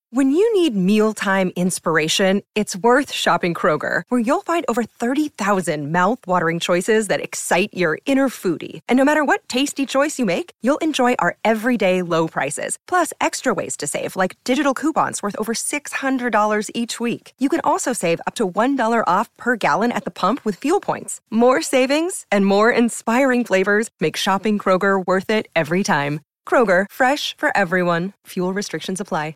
When you need mealtime inspiration, it's worth shopping Kroger, where you'll find over 30,000 mouth-watering choices that excite your inner foodie. And no matter what tasty choice you make, you'll enjoy our everyday low prices, plus extra ways to save, like digital coupons worth over $600 each week. You can also save up to $1 off per gallon at the pump with fuel points. More savings and more inspiring flavors make shopping Kroger worth it every time. Kroger, fresh for everyone. Fuel restrictions apply.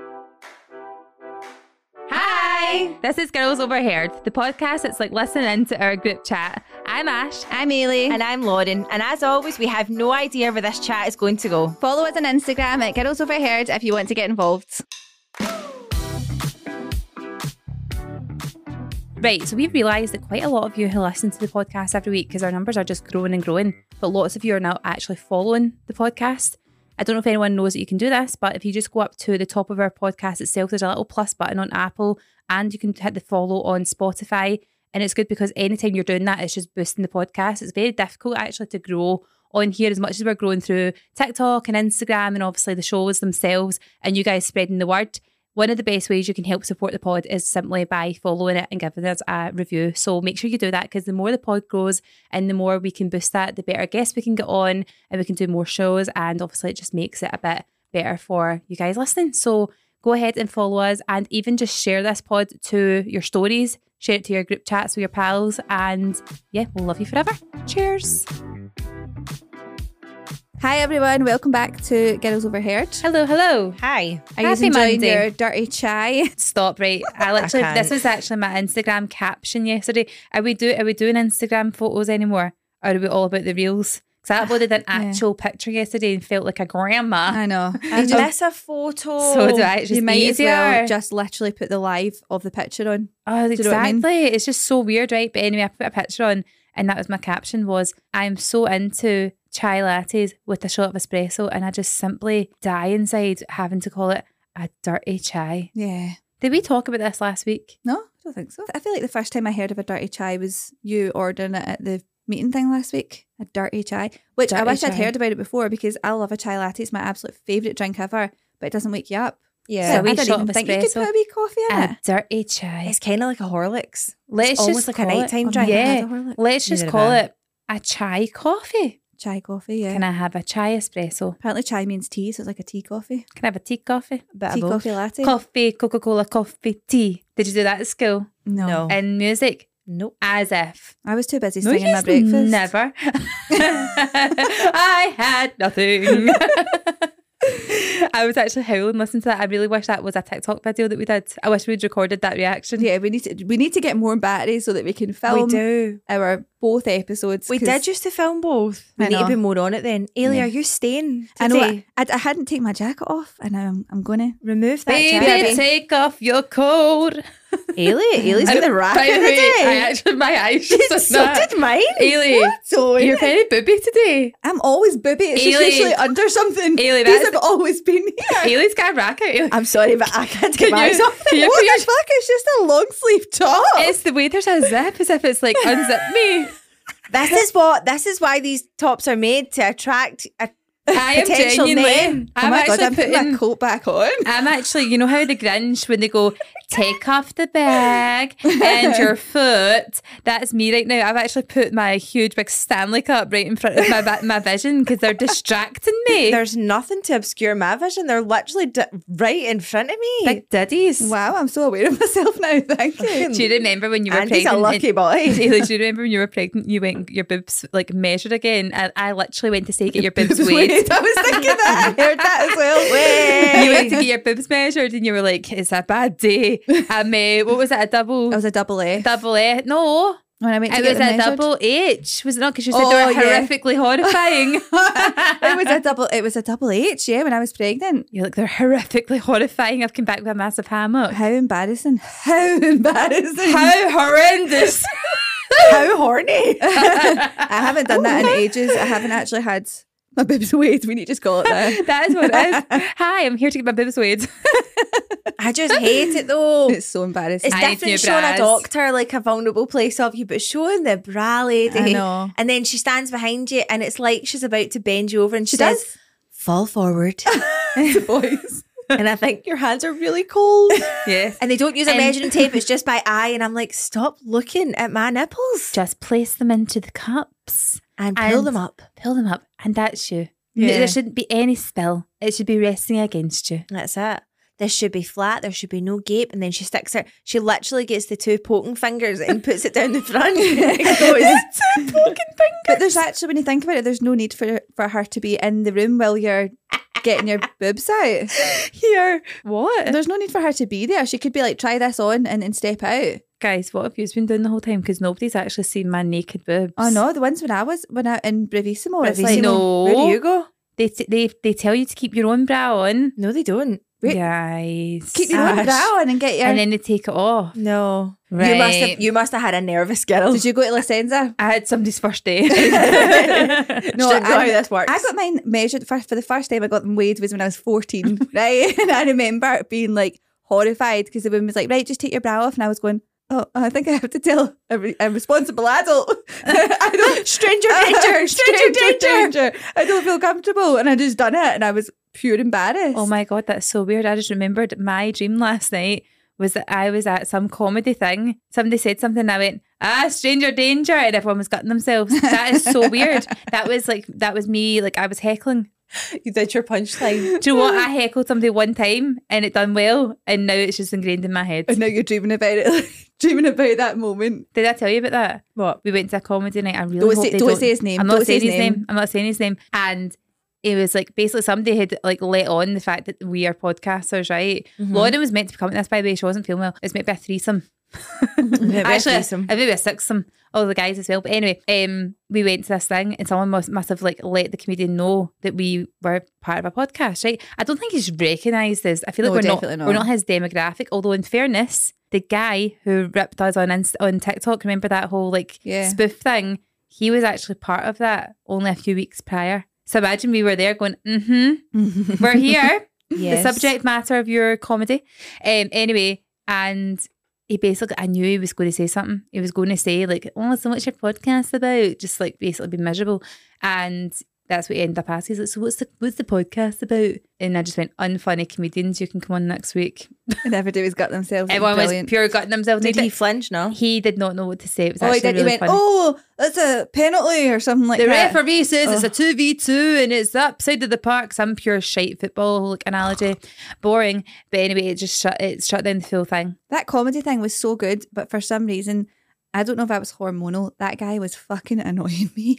Hi, this is Girls Overheard, the podcast that's like listening to our group chat. I'm Ash. I'm Ailey. And I'm Lauren. And as always, we have no idea where this chat is going to go. Follow us on Instagram at Girls Overheard if you want to get involved. Right, so we've realised that quite a lot of you who listen to the podcast every week, because our numbers are just growing and growing, but lots of you are now actually following the podcast. I don't know if anyone knows that you can do this, but if you just go up to the top of our podcast itself, there's a little plus button on Apple, and you can hit the follow on Spotify. And it's good because anytime you're doing that, it's just boosting the podcast. It's very difficult actually to grow on here as much as we're growing through TikTok and Instagram and obviously the shows themselves and you guys spreading the word. One of the best ways you can help support the pod is simply by following it and giving us a review. So make sure you do that, because the more the pod grows and the more we can boost that, the better guests we can get on and we can do more shows. And obviously it just makes it a bit better for you guys listening. So go ahead and follow us, and even just share this pod to your stories, share it to your group chats with your pals, and yeah, we'll love you forever. Cheers. Hi everyone, welcome back to Girls Overheard. Hello. Hi. Are you Happy enjoying Monday. your dirty chai? Stop, right? I literally, can't. this was actually my Instagram caption yesterday. Are we doing Instagram photos anymore? Or are we all about the reels? Because I uploaded an actual picture yesterday and felt like a grandma. I know. Is this a photo? So do I. It's just You might easier. as well just literally put the live of the picture on. Oh, Do you know what I exactly. mean? It's just so weird, right? But anyway, I put a picture on, and that was my caption was, I'm so into chai lattes with a shot of espresso, and I just simply die inside having to call it a dirty chai. Yeah. Did we talk about this last week? No, I don't think so. I feel like the first time I heard of a dirty chai was you ordering it at the meeting thing last week. A dirty chai, which I Dirty wish I'd chai. heard about it before, because I love a chai latte. It's my absolute favourite drink ever, but it doesn't wake you up. Yeah. So we I didn't shot even of think you could espresso. put a wee coffee in A it. dirty chai. It's kind of like a Horlicks. Let's It's almost just like a call it- nighttime I've drink. never had Yeah, a Horlicks. let's just Neither call have I. it a chai coffee. Chai coffee, yeah. Can I have a chai espresso? Apparently chai means tea, so it's like a tea coffee. Can I have a tea coffee? Bit Tea of both. coffee latte. Coffee, Coca-Cola, coffee, tea. Did you do that at school? No. In music? Nope. As if. I was too busy No, singing my yous breakfast. never. I had nothing. I was actually howling listening to that. I really wish that was a TikTok video that we did. I wish we'd recorded that reaction. Yeah, we need to get more batteries so that we can film We do. our both episodes. We 'cause did used to film both. We I need to know. be more on it then. Ailey, Yeah. are you staying I know today? I hadn't taken my jacket off, and I'm gonna. Remove that Baby, jacket. take off your coat. Ailey's I- got the rack by the in way, today. I actually, my eyes just done So that. did mine. Ailey, So you're very booby today. I'm always booby. It's just Ailey. usually under something. Ailey, These that's- have always been here. Ailey's got a racket. Ailey. I'm sorry, but I can't Can get my eyes you- off can it. you What put your- the fuck? It's just a long sleeve top. It's the way there's a zip, as if it's like unzip me. This is why these tops are made, to attract a I am potential genuinely. men. Oh I'm my actually God, I'm putting putting. my coat back on. I'm actually, you know how the Grinch, when they go, take off the bag and your foot, that's me right now. I've actually put my huge big Stanley Cup right in front of my vision because they're distracting me. There's nothing to obscure my vision. They're literally right in front of me. Big diddies. Wow, I'm so aware of myself now. Thank you. Do you remember when you were Andy's pregnant? a lucky boy. Ailey, do you remember when you were pregnant, you went your boobs like measured again? And I literally went to say get your boobs weighed. I was thinking that. I heard that as well. You went to get your boobs measured and you were like, it's a bad day. What was it, a double? It was a double A. Double A? No. When I went to It get was them a measured. double H, was it not? Because you said they Oh, were yeah. horrifically horrifying. It was a double H, yeah, when I was pregnant. You're like, they're horrifically horrifying. I've come back with a massive hammock. How embarrassing. How embarrassing. How horrendous. How horny. I haven't done that in ages. I haven't actually had my boobs weighed. We need to just call it that. That is what it is. Hi, I'm here to get my boobs weighed. I just hate it though. It's so embarrassing. It's I need new different showing bras. a doctor like a vulnerable place of you, but showing the bra lady. I know. And then she stands behind you and it's like she's about to bend you over and she She says, does. fall forward. The boys. and I think your hands are really cold. Yes. And they don't use a measuring tape, it's just by eye. And I'm like, stop looking at my nipples. Just place them into the cups. And pull them up. Pull them up. And that's you. Yeah. There shouldn't be any spill. It should be resting against you. That's it. This should be flat. There should be no gape. And then she sticks her. She literally gets the 2 poking fingers and puts it down the front. It goes, 2 poking fingers. But there's actually, when you think about it, there's no need for her to be in the room while you're getting your boobs out. here. What? There's no need for her to be there. She could be like, try this on and then step out. Guys, what have you been doing the whole time? Because nobody's actually seen my naked boobs. Oh no, the ones when I in Bravissimo, it's like, No. Where do you go? They tell you to keep your own bra on. No, they don't. Wait. Guys. keep your own Ash. bra on and get your... And then they take it off. No. Right. You must have had a nervous girl. Did you go to La Senza? I had somebody's first day. No, I know how this works. I got mine measured for the first time I got them weighed was when I was 14, right? And I remember being like horrified because the woman was like, right, just take your bra off. And I was going, oh, I think I have to tell a responsible adult. I don't... Stranger danger. Stranger danger. I don't feel comfortable. And I just done it and I was pure embarrassed. Oh my God, that's so weird. I just remembered my dream last night was that I was at some comedy thing. Somebody said something and I went, stranger danger. And everyone was gutting themselves. That is so weird. That was me. Like I was heckling. You did your punchline. Do you know what? I heckled somebody one time and it done well. And now it's just ingrained in my head. And now you're dreaming about it, dreaming about that moment. Did I tell you about that? What? We went to a comedy night. I really Don't hope say- they don't say his name. I'm not Don't say saying his his name. name. I'm not saying his name. And it was like basically somebody had like let on the fact that we are podcasters, right? Lauren was meant to be coming to this, by the way. She wasn't feeling well. It was meant to be a threesome. Actually, it may be a sixsome. All the guys as well. But anyway, we went to this thing and someone must have like let the comedian know that we were part of a podcast, right? I don't think he's recognised us. I feel like No, we're definitely not his demographic. Although in fairness, the guy who ripped us on TikTok, remember that whole like spoof thing? He was actually part of that only a few weeks prior. So imagine we were there going, we're here. Yes. The subject matter of your comedy. Anyway, and he basically, I knew he was going to say something. He was going to say like, oh, so what's your podcast about? Just like basically be miserable. And that's what he ended up asking. He's like, so what's the podcast about? And I just went, unfunny comedians, you can come on next week. And everybody was gutting themselves. Everyone Brilliant. was pure gutting themselves. Did he flinch? No. He did not know what to say. It was Oh, he actually did. really He went, funny. oh, that's a penalty or something like The that. referee says it's a 2v2 and it's the upside of the park. Some pure shite football like analogy. Boring. But anyway, it shut down the full thing. That comedy thing was so good, but for some reason, I don't know if I was hormonal. That guy was fucking annoying me.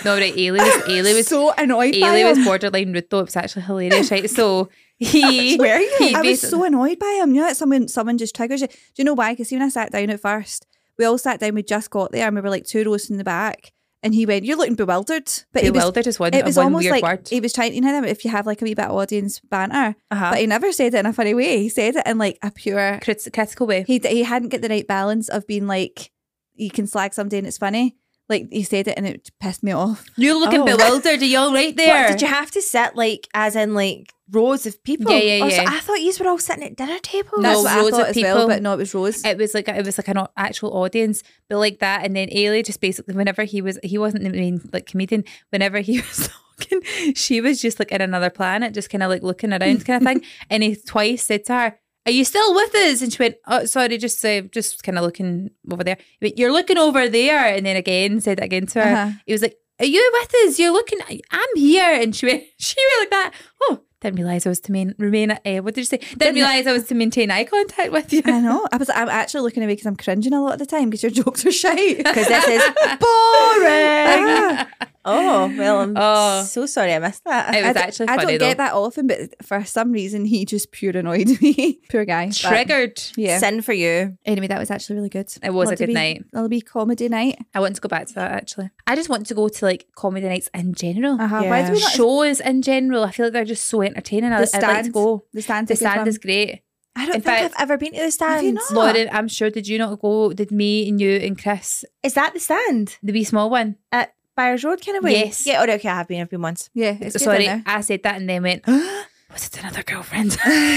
Ailey was so annoyed by Ailey him. was borderline rude though. It was actually hilarious, right? So he Were you? he I was basi- so annoyed by him. You know, that someone just triggers you. Do you know why? Because when I sat down at first, we all sat down. We just got there, and we were like 2 rows in the back. And he went, "You're looking bewildered." But bewildered is one it was one almost weird like word. he was trying to know if you have like a wee bit of audience banter, Uh-huh. but he never said it in a funny way. He said it in like a pure. Critical way. He hadn't got the right balance of being like, you can slag somebody and it's funny. Like he said it and it pissed me off. You're looking Oh. bewildered. Are you all right there? What, did you have to sit like, as in like rows of people? Yeah. Or so- I thought you were all sitting at dinner tables. No, That's what I rows thought of as well, people. but no, it was Rose. It was like an actual audience, but like that. And then Ailey just basically, whenever he wasn't the main like comedian. Whenever he was talking, she was just like in another planet, just kind of like looking around, kind of thing. And he twice said to her, "Are you still with us?" And she went, "Oh, sorry, just kind of looking over there." He went, "You're looking over there." And then again, said it again to her. Uh-huh. He was like, "Are you with us? You're looking. I'm here." And she went like that. Oh, didn't realise I was to what did you say? Didn't realise I was to maintain eye contact with you. I know. I'm actually looking away because I'm cringing a lot of the time because your jokes are shite. Because this is boring. Oh, well, I'm so sorry I missed that. It was actually I funny don't though. get that often, but for some reason he just pure annoyed me. Poor guy. But, Triggered. yeah. Sin for you. Anyway, that was actually really good. It was a Want to good night. It'll be comedy night. I want to go back to that actually. I just want to go to like comedy nights in general. Uh-huh. Yeah. Why do we not? Shows in general. I feel like they're just so entertaining. I'd like to go. The stand. The stand is great. I don't In think fact- I've ever been to the stand. Have you not? Lauren, I'm sure, did you not go? Did me and you and Chris, Is that the stand? the wee small one? At Byers Road kind of way? Yes. Yeah, okay, I've been once. Yeah, it's good Sorry, in there. I said that and then went, was it another girlfriend?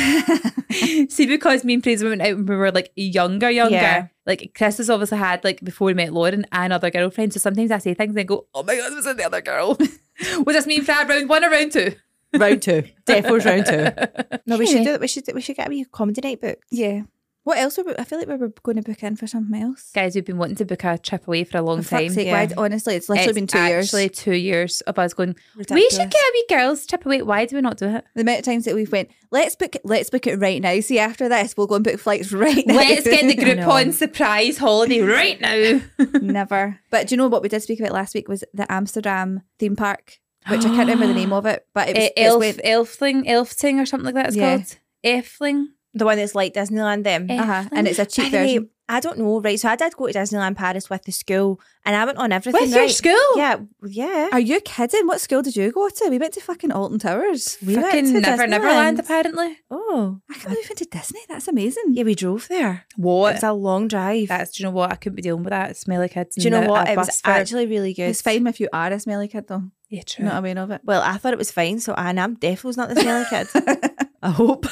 See, because me and Fraser went out when we were like younger. Yeah. Like Chris has obviously had, like before we met Lauren, another girlfriend. So sometimes I say things and go, oh my God, was it the other girl? Was this me and Fred round 1 or round 2? round 2. Defo's round 2. No, we should do it. We should get a wee comedy night booked. Yeah. What else? I feel like we were going to book in for something else. Guys, we've been wanting to book a trip away for a long For time. fuck's sake, Yeah. honestly, it's literally been 2 years. Actually, 2 years of us going, we Ridiculous. should get a wee girls trip away. Why do we not do it? The amount of times that we've went, let's book it right now. See, after this, we'll go and book flights right now. Let's get the I know. Groupon surprise holiday right now. Never. But do you know what we did speak about last week was the Amsterdam theme park, which I can't remember the name of it, but it was Elfting or something like that it's Yeah. called. Elfling. The one that's like Disneyland them. and it's a By cheap the way, version. I don't know, right? So I did go to Disneyland Paris with the school and I went on everything. With your right? school? Yeah. Are you kidding? What school did you go to? We went to fucking Alton Towers. We went Fucking to Neverland, Disneyland. apparently. Oh. I can't believe we went to Disney. That's amazing. Yeah, we drove there. What? It's a long drive. Do you know what? I couldn't be dealing with that. Smelly kids. Do you know and what? a It was bus for- actually really good. It's fine if you are a smelly kid, though. Yeah, true. Not aware of it. Well, I thought it was fine, so I'm definitely not the smelly kid. I hope.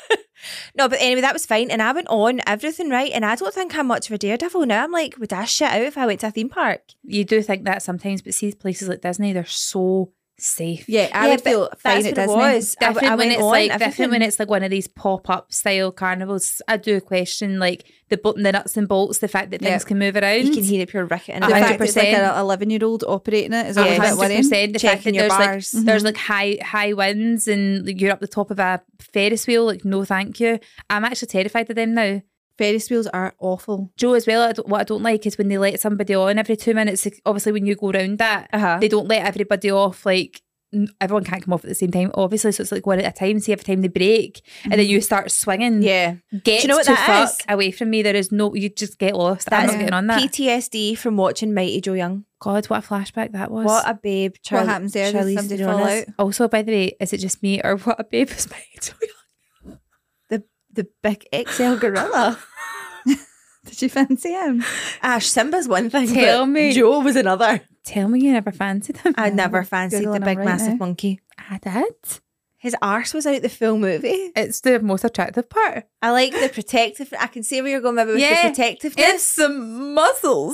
No, but anyway, that was fine. And I went on everything right. And I don't think I'm much of a daredevil now. I'm like, would I shit out if I went to a theme park? You do think that sometimes, but see places like Disney, they're so safe. Yeah, I would but feel fine that's at what it Disney. was. Different I when went it's on like everything. different when it's like one of these pop-up style carnivals. I do question like the nuts and bolts, the fact that things Yeah. can move around. You can hear the pure ricket in The it. fact it's like 100%. an 11-year-old operating it is Yeah, always a bit worrying. 100%. The fact that Checking your there's like bars. there's like high winds and like, you're up the top of a Ferris wheel. Like no, thank you. I'm actually terrified of them now. Ferris wheels are awful. Joe as well. What I don't like is when they let somebody on every 2 minutes. Like, obviously, when you go round that, they don't let everybody off. Like everyone can't come off at the same time, obviously. So it's like one at a time. See, every time they break, and then you start swinging. Yeah. Get Do you know what to that fuck is? away from me. There is no. You just get lost. I'm That's not getting on that. PTSD from watching Mighty Joe Young. God, what a flashback that was. What a babe. What happens there? Does Charlize somebody Theron fall is. out? Also, by the way, is it just me or what a babe is my The big XL gorilla. Did you fancy him? Ash, Simba's one thing. Tell but me. Joe was another. Tell me you never fancied him. I never fancied Googling the him big right massive now. monkey. I did. His arse was out the full movie. It's the most attractive part. I like the protective. I can see where you're going maybe with Yeah, the protectiveness. the muscles.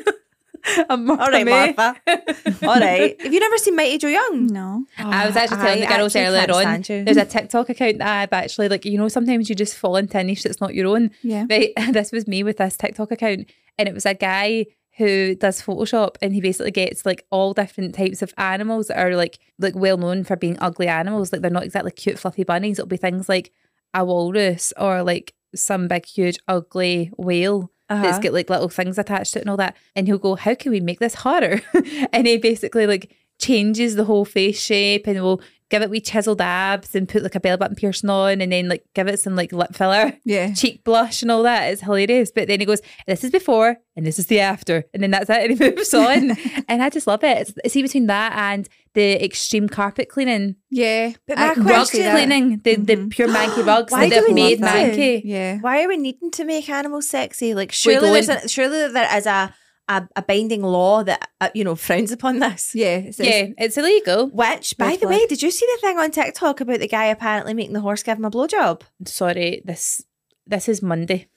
All right, Martha. All right. Have you never seen Mighty Joe Young? No. I was actually telling the girls actually earlier can't on, stand you. there's a TikTok account that I've actually, like, you know, sometimes you just fall into a niche that's not your own. Yeah. Right? This was me with this TikTok account. And it was a guy who does Photoshop, and he basically gets like all different types of animals that are like well known for being ugly animals. Like they're not exactly cute, fluffy bunnies. It'll be things like a walrus or like some big, huge, ugly whale. That's got like little things attached to it and all that. And he'll go, how can we make this harder? And he basically like changes the whole face shape and will give it wee chiseled abs and put like a belly button piercing on and then like give it some like lip filler, Yeah. cheek blush and all that. It's hilarious. But then he goes, this is before and this is the after. And then that's it. And he moves on. And I just love it. See, between that and the extreme carpet cleaning, Yeah. But my I can rug see that. cleaning, the pure manky rugs Why that do they've we made need that? manky. Yeah. Why are we needing to make animals sexy? Like, surely don't. surely there is a binding law that frowns upon this. Yeah. Yeah, it's illegal. Which, by Red the flag. way, did you see the thing on TikTok about the guy apparently making the horse give him a blowjob? Sorry, this is Monday.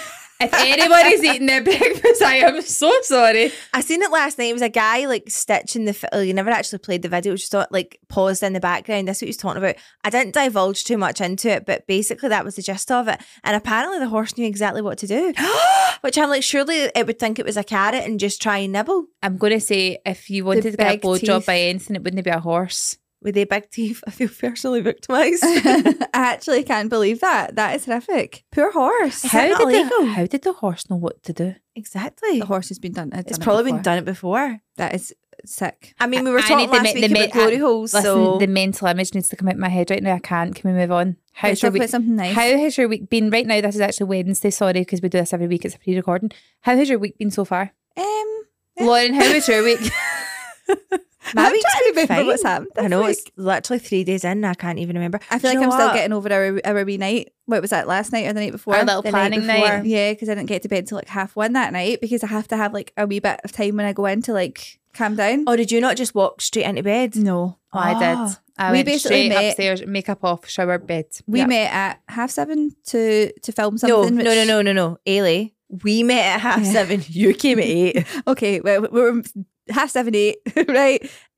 If anybody's eating their breakfast, I am so sorry. I seen it last night. It was a guy like stitching he never actually played the video. It was just like paused in the background. That's what he was talking about. I didn't divulge too much into it, but basically that was the gist of it. And apparently the horse knew exactly what to do. Which I'm like, surely it would think it was a carrot and just try and nibble. I'm going to say if you wanted to get a big blowjob teeth. by anything, it wouldn't be a horse. With their big teeth, I feel personally victimised. I actually can't believe that. That is horrific. Poor horse. Is that not illegal? How did the horse know what to do? Exactly. The horse has been done. It's probably been done it before. That is sick. I mean, we were I talking need the last me- week the about me- glory holes, Listen, so the mental image needs to come out of my head right now. I can't. Can we move on? Let's How's your talk about week? something nice. How has your week been? Right now, this is actually Wednesday. Sorry, because we do this every week. It's a pre-recording. How has your week been so far, Yeah. Lauren? How was your week? my I'm week's trying to been remember fine. what's happened I this know week. it's literally 3 days in. I can't even remember. I feel Do like you I'm know still what? getting over our wee night. What was that, last night or the night before? Our little The night planning before. night. Yeah, because I didn't get to bed till like 1:30 that night because I have to have like a wee bit of time when I go in to like calm down. Oh, did you not just walk straight into bed? No. Oh, I did. Ah. I We went basically straight met- upstairs, makeup off, shower, bed. We Yep. met at 7:30 to film No, something. no, no, no, no, no. Ailey, we met at 7:30. You came at 8. Okay, well, we were 7:30, 8, right?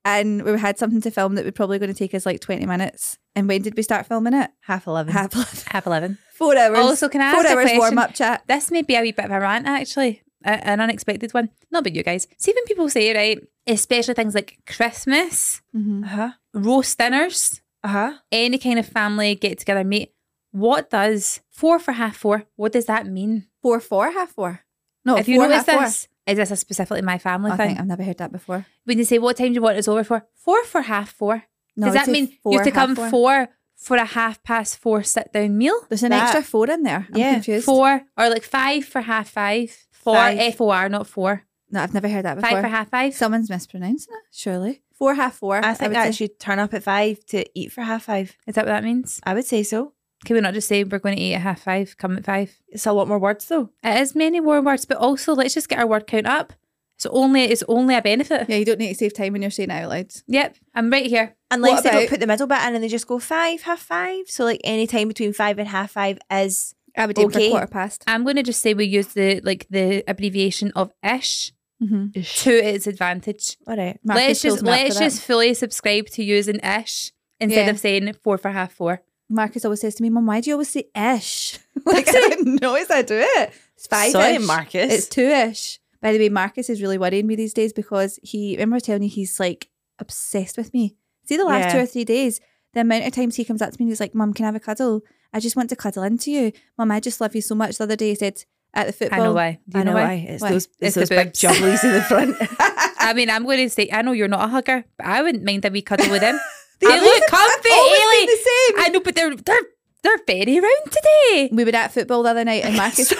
and we had something to film that was probably going to take us like 20 minutes. And when did we start filming it? 11:30. 11:30. Half 11. 4 hours. Also, can I ask 4 a hours question? warm-up chat. This may be a wee bit of a rant, actually. An unexpected one. Not about you guys. See when people say, right, especially things like Christmas, roast dinners, any kind of family get-together, mate, what does 4 for half 4, what does that mean? 4 for half 4. No, If you 4 notice half 4. this, is this a specifically my family I thing? think I've never heard that before. When they say, what time do you want us over for? 4 for half 4. No, Does I'd that say mean 4 you have to come half 4 for a 4:30 sit-down meal? There's an That- extra 4 in there. I'm confused. 4 or like 5 for half 5. 4 5. F-O-R, not 4. No, I've never heard that 5 before. for half 5. Someone's mispronouncing it, surely. 4 half 4. I think would that say. should turn up at 5 to eat for 5:30. Is that what that means? I would say so. Can we not just say we're going to eat at 5:30, come at 5? It's a lot more words though. It is many more words, but also let's just get our word count up. It's only a benefit. Yeah, you don't need to save time when you're saying it out loud. Yep, I'm right here. Unless What they don't about- put the middle bit in and they just go 5, half 5. So like any time between 5 and half 5 is I would aim for Okay. 1/4 I'm going to just say we use the abbreviation of ish past. to its advantage. all right. Let's just fully subscribe to using ish instead Yeah. of saying 4 for half 4. Marcus always says to me, Mum, why do you always say ish? Like, I didn't notice I do it. It's 5-ish. Sorry, Marcus. It's 2-ish. By the way, Marcus is really worrying me these days because remember I was telling you he's like obsessed with me. See the last Yeah. 2 or 3 days, the amount of times he comes up to me and he's like, Mum, can I have a cuddle? I just want to cuddle into you. Mum, I just love you so much. The other day he said at the football. I know why. Do you I know why. Why? It's those It's those the big boobs. jubblies in the front. I mean, I'm going to say, I know you're not a hugger, but I wouldn't mind a wee cuddle with him. They I've look comfy, always been Ailey. the same. I know, but they're very round today. We were at football the other night and Marcus.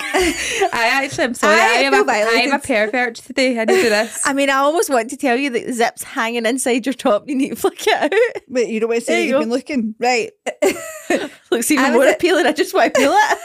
I'm sorry. I I feel am a violated. pervert today. I need to do this. I mean, I almost want to tell you that the zip's hanging inside your top. You need to flick it out. But you don't want to There say you you've go. been looking. Right. Looks I even was more at- appealing. I just want to peel it.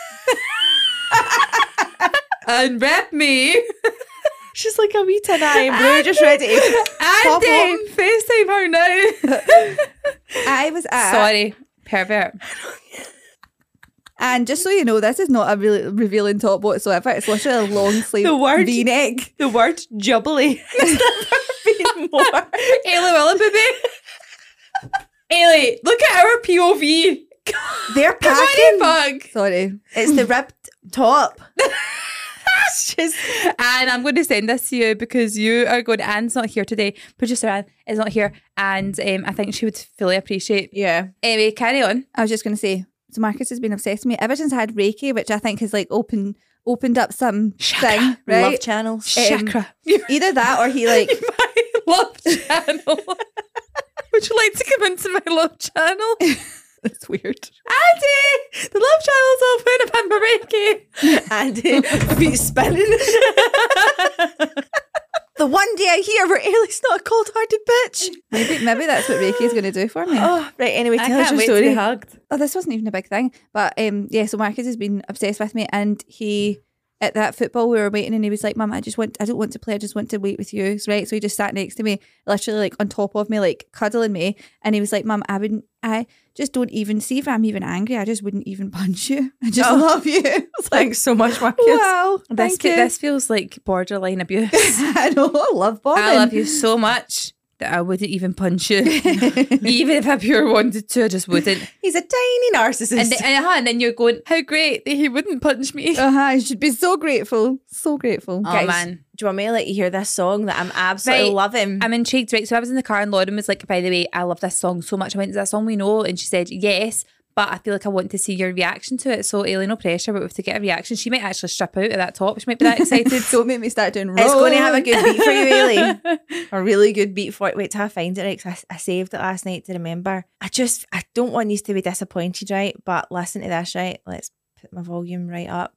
Unwrap me. She's like a wee tin eye and blue, just ready to pop Andy, open. FaceTime her now. I was at. Sorry, pervert. And just so you know, this is not a really revealing top whatsoever. It's literally a long sleeve The word- V-neck. The word jubbly has never been more. Ailey Willoughby. Ailey, look at our POV. They're Come packing. on, fuck. Sorry. It's the ripped top. It's just And I'm going to send this to you because you are going. Anne's not here today. Producer Anne is not here, and I think she would fully appreciate. yeah. Anyway, carry on. I was just going to say, so Marcus has been obsessed with me ever since I had Reiki, which I think has like opened up some thing, Love right? channels. Chakra. Either that or he like, My love channel. Would you like to come into my love channel? it's weird. Andy, the love channel's open. I've had my Reiki. And feet spinning. The one day I hear where Ailey's not a cold-hearted bitch. Maybe that's what Reiki is going to do for me. Oh, right. Anyway, I tell us can't your wait to be story. hugged. Oh, this wasn't even a big thing. But yeah, so Marcus has been obsessed with me, and he at that football we were waiting and he was like, Mum, I don't want to play, I just want to wait with you. So, right. So he just sat next to me, literally like on top of me, like cuddling me. And he was like, Mum, I just don't even see if I'm even angry, I just wouldn't even punch you. I just love you. I was like, Thanks so much, Marcus. wow. Thank you. This feels like borderline abuse. I know, I love bombing. I love you so much that I wouldn't even punch you. Even if I pure wanted to, I just wouldn't. He's a tiny narcissist. And then you're going, how great that he wouldn't punch me. I should be so grateful. So grateful. Oh, Guys, man. do you want me to let you hear this song that I'm absolutely Right. loving? I'm intrigued, right? So I was in the car and Lauren was like, by the way, I love this song so much. I went, is that a song we know? And she said, yes, but I feel like I want to see your reaction to it. So, Ailey, no pressure, but we have to get a reaction. She might actually strip out of that top. She might be that excited. Don't make me start doing It's going to have a roll. good beat for you, Ailey. A really good beat for it. Wait till I find it, right? 'Cause I saved it last night to remember. I don't want you to be disappointed, right? But listen to this, right? Let's put my volume right up.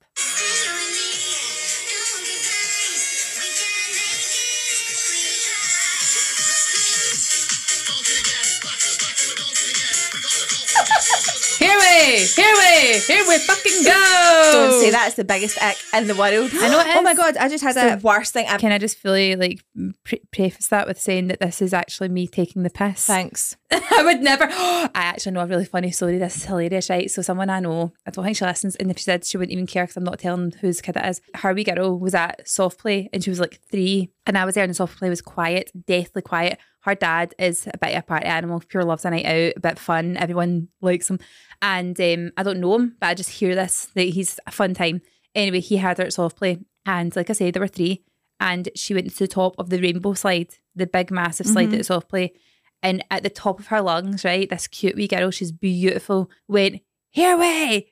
Here we fucking go. Don't say that. It's the biggest ick in the world. I know it is. Oh my God, I just had It's the worst thing I've... Can I just fully like preface that with saying that this is actually me taking the piss? Thanks. I would never. I actually know a really funny story. This is hilarious, right? So someone I know, I don't think she listens, and if she did, she wouldn't even care because I'm not telling whose kid it is. Her wee girl was at soft play and she was like 3, and I was there and the soft play was quiet, deathly quiet. Her dad is a bit of a party animal, pure loves a night out, a bit fun, everyone likes him. And I don't know him, but I just hear this, that he's a fun time. Anyway, he had her at soft play, and like I said, there were 3, and she went to the top of the rainbow slide, the big massive slide at the soft play. And at the top of her lungs, right, this cute wee girl, she's beautiful, went, here we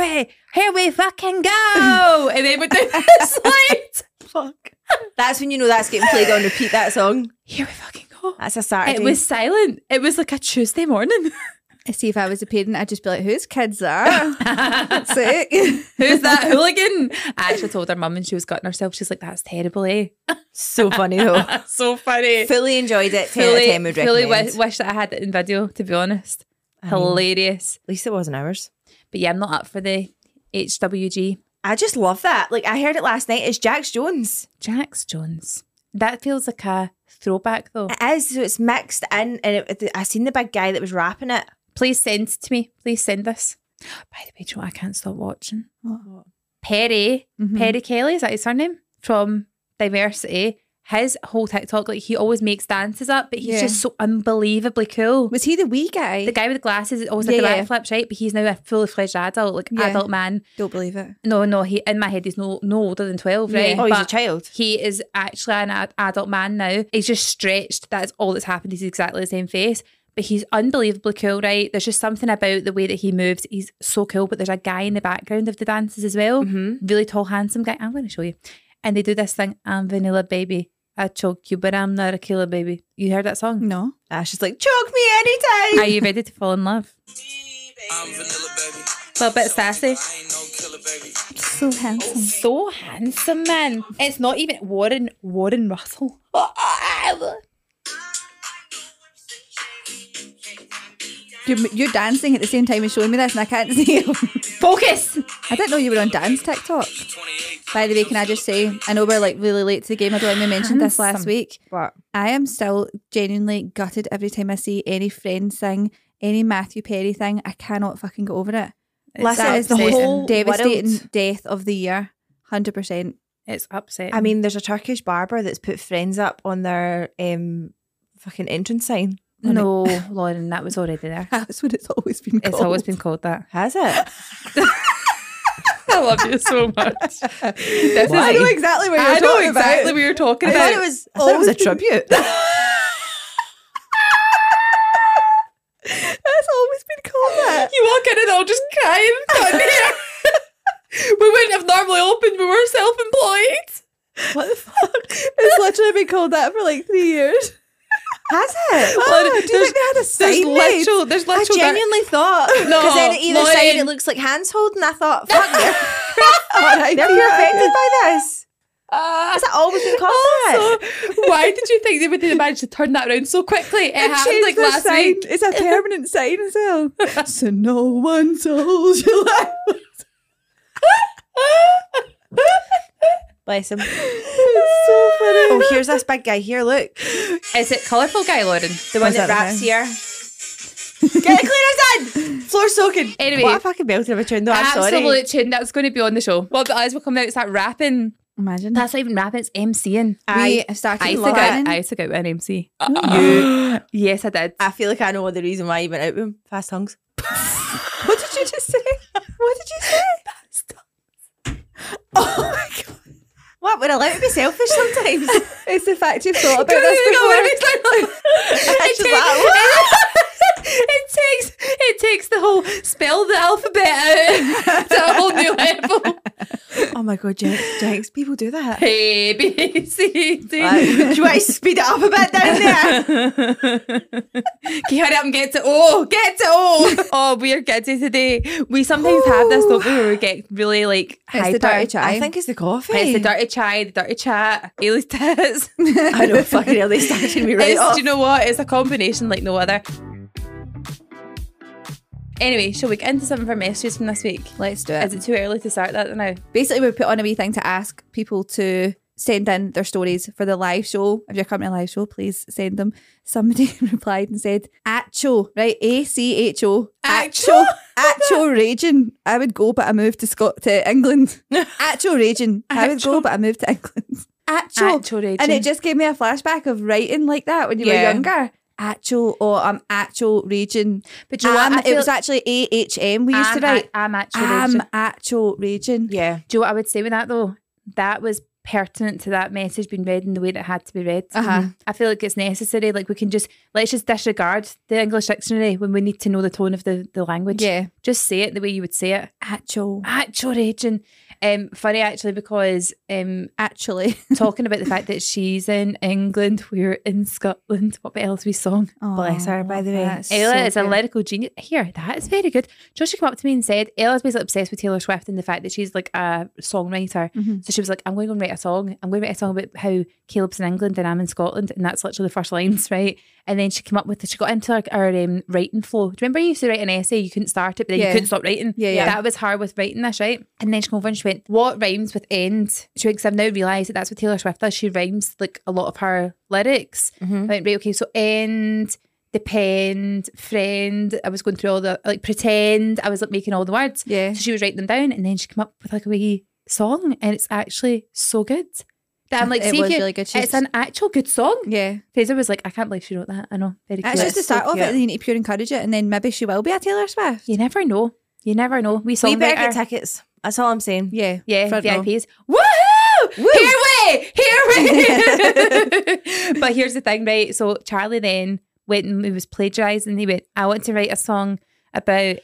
fucking go. And then went down the slide. Fuck. That's when you know that's getting played on repeat, that song. Here we fucking go. That's a Saturday. It was silent. It was like a Tuesday morning. I see if I was a parent, I'd just be like, whose kids are? That's it. Who's that hooligan? I actually told her mum and she was gutting herself. She's like, that's terrible, eh? So funny though. So funny. Fully enjoyed it. 10 out of 10 would Fully recommend. wish that I had it in video, to be honest. Hilarious. At least it wasn't ours. But yeah, I'm not up for the HWG. I just love that. Like, I heard it last night. It's Jax Jones. Jax Jones. That feels like a throwback though. It is. So it's mixed in. And I seen the big guy that was rapping it. Please send it to me. Please send this. By the way, Joe, I can't stop watching. Perry Kelly, is that his surname? From Diversity. His whole TikTok, like he always makes dances up, but he's just so unbelievably cool. Was he the wee guy? The guy with the glasses always did the backflips, right? But he's now a fully fledged adult, like adult man. Don't believe it. No, he in my head he's no older than 12, right? Oh, he's a child. He is actually an adult man now. He's just stretched. That's all that's happened. He's exactly the same face. But he's unbelievably cool, right? There's just something about the way that he moves. He's so cool. But there's a guy in the background of the dances as well. Really tall, handsome guy. I'm going to show you. And they do this thing, I'm vanilla baby. I choke you, but I'm not a killer baby. You heard that song? No. She's like, choke me anytime. Are you ready to fall in love? I'm vanilla baby. A little bit sassy. I ain't no killer baby. So handsome. So handsome, man. It's not even Warren Russell. You're dancing at the same time as showing me this and I can't see you. Focus! I didn't know you were on dance TikTok. By the way, can I just say, I know we're like really late to the game. I don't think we mentioned this last week. What? I am still genuinely gutted every time I see any Friends thing, any Matthew Perry thing. I cannot fucking get over it. That is the whole devastating death of the year. 100%. It's upsetting. I mean, there's a Turkish barber that's put Friends up on their fucking entrance sign. No, Lauren, that was already there. That's what it's always been called. It's always been called that. Has it? I love you so much. I know exactly what you're talking about. what you're talking I about. thought it was a tribute. That's always been called that. You walk in and I'll just cry and cut hair. We wouldn't have normally opened. We were self-employed. What the fuck? It's literally been called that for like 3 years. Has it? Oh, do you think they had a sign made? There's I literal. genuinely thought, because then at either side it looks like hands holding. I thought, fuck, they're affected by this. Has it always been called that? Why did you think they would manage to turn that around so quickly? It happened changed like the last sign. week. It's a permanent sign as well. So no one told you that. Bless him. It's so funny. Oh, here's this big guy here. Look, Is it colourful guy, Lauren? the one that raps here. Get the cleaners in. Floor soaking. Anyway. What a fucking belter of a tune. No, I'm sorry. Absolute tune. That's going to be on the show. Well, but as we come out, it's that rapping. Imagine. That's not even rapping. It's MCing. We started I used to go out with an MC. Yes, I did. I feel like I know the reason why you went out with him. Fast tongues. What did you just say? What did you say? Oh my god. What? We're allowed to be selfish sometimes. It's the fact you've thought about this before. It takes the whole spell the alphabet out to a whole new level. Oh my god, Jenks, people do that. A, B, C, D. Do you want to speed it up a bit down there? Can you hurry up and get to O? Get to O! Oh, we're giddy today. We sometimes have this, don't we, where we get really like hyper. It's the dirty chai. I think it's the coffee. It's the dirty chai, the dirty chat, Ailey's tits. I know, fucking hell, they started me right off. Do you know what? It's a combination like no other. Anyway, shall we get into some of our messages from this week? Let's do it. Is it too early to start that now? Basically, we put on a wee thing to ask people to send in their stories for the live show. If you're coming to a live show, please send them. Somebody replied and said, Acho, right? ACHO. Acho raging. I would go, but I moved to England. Acho raging. I would go, but I moved to England. Acho raging. And it just gave me a flashback of writing like that when you were younger. Acho, I'm Acho raging. But do you know what? It was actually AHM we used to write. I'm Acho raging. Yeah. Do you know what I would say with that though? That was pertinent to that message being read in the way that it had to be read. I feel like it's necessary. Like let's just disregard the English dictionary when we need to know the tone of the language. Yeah. Just say it the way you would say it. Acho raging. Funny actually because Actually. talking about the fact that she's in England, we're in Scotland. What about Ella's wee song? Bless her, by the way. Ella is a lyrical genius. Here, that is very good. Joshua came up to me and said, Ella's basically obsessed with Taylor Swift and the fact that she's like a songwriter. So she was like, I'm going to go and write a song. I'm going to write a song about how Caleb's in England and I'm in Scotland. And that's literally the first lines, right? And then she got into like our writing flow. Do you remember you used to write an essay? You couldn't start it, but then you couldn't stop writing. Yeah. That was her with writing this, right? And then she came over and she went, what rhymes with end? She went, because I've now realised that that's what Taylor Swift does. She rhymes like a lot of her lyrics. I went, right, okay, so end, depend, friend. I was going through all the, like, pretend. I was like making all the words. Yeah. So she was writing them down and then she came up with like a wee song and it's actually so good. That I'm like, It see was if you, really good. it's an actual good song. Yeah. Fraser was like, I can't believe she wrote that. I know, very cute. It's just the start of it, cute. and you need to pure encourage it, and then maybe she will be a Taylor Swift. You never know. We We songwriter. better get tickets. That's all I'm saying. Yeah. Yeah, front row. VIPs. Woohoo! Here we! But here's the thing, right? So Charlie then went and he was plagiarising. He went, I want to write a song about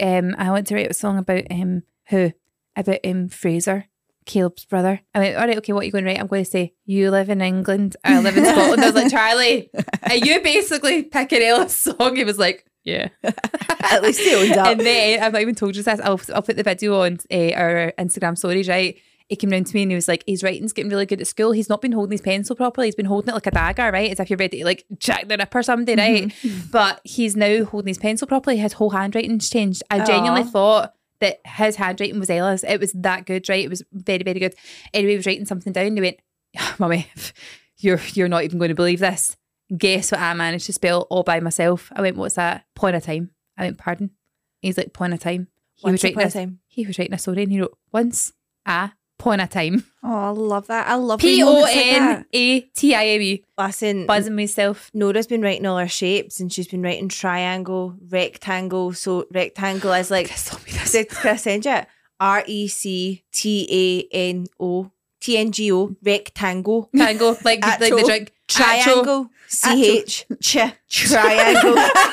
who? About Fraser, Caleb's brother. I went, all right, okay, what are you going to write? I'm going to say, you live in England, I live in Scotland. I was like, Charlie, are you basically picking Ella's song? He was like, yeah. At least he owned up. And then, I've not even told you this, I'll put the video on our Instagram stories, right? He came round to me and he was like, his writing's getting really good at school. He's not been holding his pencil properly. He's been holding it like a dagger, right? As if you're ready to like jack the rip or something, right? But he's now holding his pencil properly. His whole handwriting's changed. I genuinely thought that his handwriting was Ella's. It was that good, right? It was very, very good. Anyway, he was writing something down and he went, Mummy, you're not even going to believe this. Guess what I managed to spell all by myself? I went, what's that? Point of time. I went, pardon? He's like, point of time. He was writing a story and he wrote, once a point of time. Oh, I love that. I love PONATIME. Listen, Buzzing myself. Nora's been writing all her shapes and she's been writing triangle, rectangle. So rectangle is like, did Chris send you it? RECTANO TNGO, rectangle. Tango, like the drink. Triangle, triangle.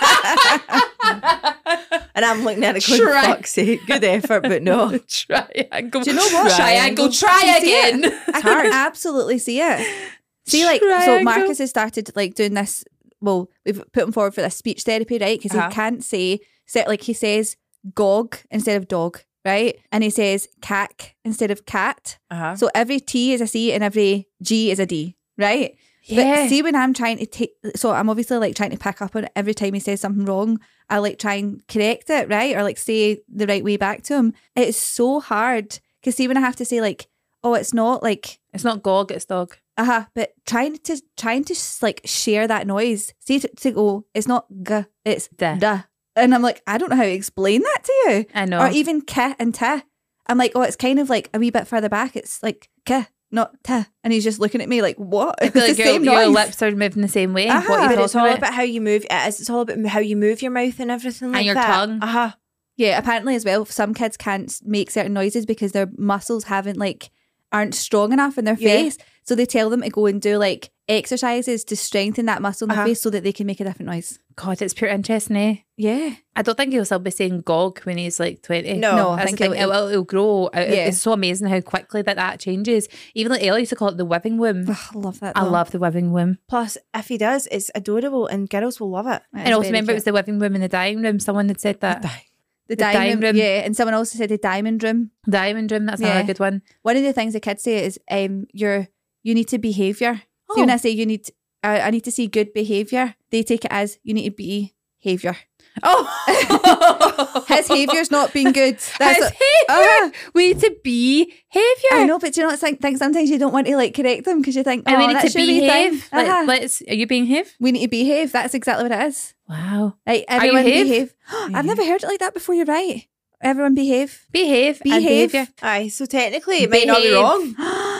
And I'm looking at it going, fuck's sake, good effort, but no. Triangle. Do you know what? Triangle, try again. I can absolutely see it. See, like, so Marcus has started like doing this. Well, we've put him forward for this speech therapy, right? Because he can't say, like, he says gog instead of dog, right? And he says cack instead of cat. So every T is a C and every G is a D, right? Yeah. But see, when I'm trying to take, so I'm obviously like trying to pick up on it every time he says something wrong. I like try and correct it, right? Or like say the right way back to him. It's so hard because see, when I have to say like, oh, it's not like, it's not gog, it's dog. But trying to like share that noise. See, to go, it's not g, it's da. And I'm like, I don't know how to explain that to you. I know. Or even k and t. I'm like, oh, it's kind of like a wee bit further back. It's like k, not t. And he's just looking at me like, what? I feel like your lips are moving the same way. What But it's all about how you move. It's all about how you move your mouth and everything like that. And your tongue. Yeah, apparently as well, some kids can't make certain noises because their muscles aren't strong enough in their face. So they tell them to go and do like exercises to strengthen that muscle in the face so that they can make a different noise. God, it's pure interesting, eh? Yeah. I don't think he'll still be saying gog when he's like 20. No, I That's think the thing. It'll grow. Yeah. It's so amazing how quickly that changes. Even like Ellie used to call it the whipping womb. I love that. I love the whipping womb. Plus, if he does, it's adorable and girls will love it. And also remember it was the whipping room in the dining room. Someone had said that. The diamond room. Yeah, and someone else said the diamond room. Diamond room, that's another good one. One of the things the kids say is you need to behaviour. So when I say I need to see good behaviour, they take it as you need to behaviour. Oh, His behaviour's not been good. That's his behaviour. Uh, We need to behaviour. I know, but do you not think sometimes you don't want to like correct them because you think, And we need that to should be fine. behave. Like, Uh-huh. are you being behave? We need to behave. That's exactly what it is. Wow. Like you everyone behave? behave. I've never heard it like that before. You're right. Everyone behave. Behave. And Behave. behaviour. Aye, so technically it might not be Behave. wrong.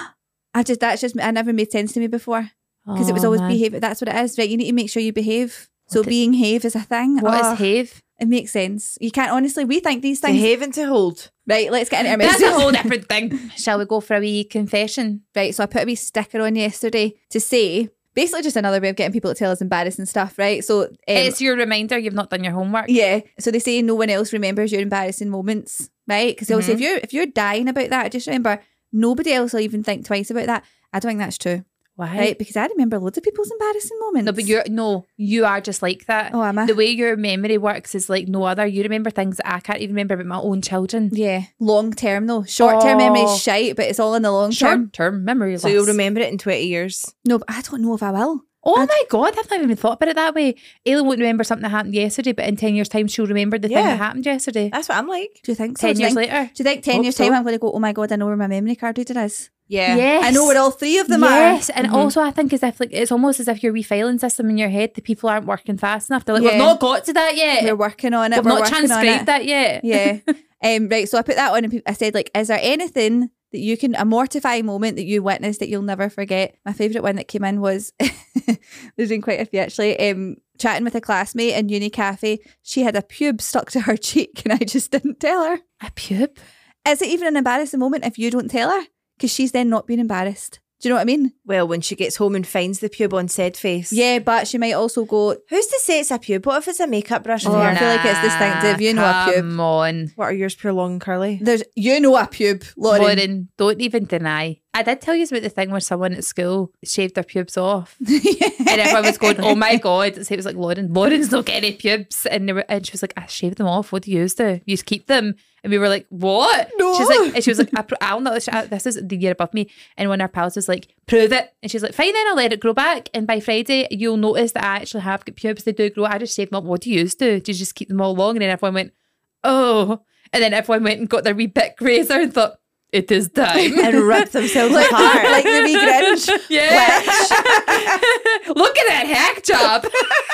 I never made sense to me before because it was Oh, always man. behave. That's what it is, right? You need to make sure you behave. So What the- being have is a thing. What Oh, is have? It makes sense. You can't honestly. We think these things. Behaving to hold. Right. Let's get into our That's messages. a whole different thing. Shall we go for a wee confession? Right, so I put a wee sticker on yesterday to say, basically just another way of getting people to tell us embarrassing stuff, right? So, It's your reminder you've not done your homework. yeah, so they say no one else remembers your embarrassing moments, right? Because obviously if you're dying about that, just remember, nobody else will even think twice about that. I don't think that's true, Why? right? Because I remember loads of people's embarrassing moments. No, but you are just like that. Oh, am I? The way your memory works is like no other. You remember things that I can't even remember about my own children. Yeah, long term though. Short term memory is shite, but it's all in the long term. Short term memory. So you'll remember it in 20 years. No, but I don't know if I will. Oh my God, I've not even thought about it that way. Aileen won't remember something that happened yesterday, but in 10 years' time, she'll remember the thing Yeah. that happened yesterday. That's what I'm like. Do you think so? 10 Do you years think- later. Do you think 10 Hope years' so. time I'm going to go, oh my God, I know where my memory card reader is? Yeah. Yes. I know where all three of them Yes, are. and also I think as if like it's almost as if your refiling system in your head, the people aren't working fast enough. They're like, Yeah. we've not got to that yet. We're working on it. We've We're not working on transcribed it. that yet. Yeah. Right. So I put that on and I said, like, is there anything that you can, a mortifying moment that you witnessed that you'll never forget? My favourite one that came in was, there's been quite a few actually, chatting with a classmate in uni cafe. She had a pube stuck to her cheek and I just didn't tell her. A pube? Is it even an embarrassing moment if you don't tell her? Because she's then not been embarrassed. Do you know what I mean? Well, when she gets home and finds the pube on said face. Yeah, but she might also go, Who's to say it's a pube? What if it's a makeup brush? Oh, in I there? feel like it's distinctive. You know a pube. Come on. What are yours, pure long and curly? there's, you know a pube, Lauren. Lauren, don't even deny. I did tell you about the thing where someone at school shaved their pubes off. And everyone was going, oh my God. So it was like, Lauren's not getting any pubes. And, and she was like, I shaved them off. What do you use to? You just keep them. And we were like, what? No. She's like, and she was like, I'll not, this is the year above me. And one of our pals was like, prove it. And she's like, fine then, I'll let it grow back. And by Friday, you'll notice that I actually have got pubes. They do grow. I just shaved them up. What do you use to? Do you just keep them all long? And then everyone went, oh. And then everyone went and got their wee Bic razor and thought, it is time. And rip themselves apart. like the wee Grinch. Yeah. Look at that hack job.